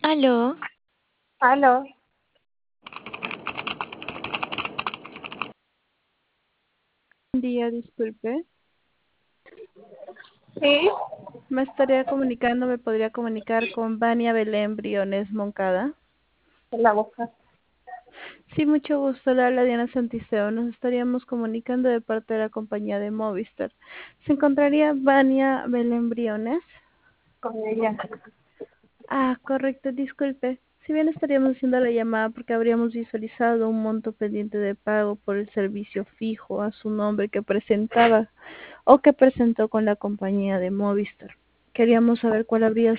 Aló, Aló, Buen día, disculpe. sí, Me estaría comunicando, me podría comunicar con Vania Belén Briones Moncada. en la boca. Sí, mucho gusto, le habla Diana Santiseo. Nos estaríamos comunicando de parte de la compañía de Movistar. ¿Se encontraría Vania Belén Briones? Con ella. Correcto, disculpe. Si bien estaríamos haciendo la llamada porque habríamos visualizado un monto pendiente de pago por el servicio fijo a su nombre que presentaba o que presentó con la compañía de Movistar. Queríamos saber cuál habría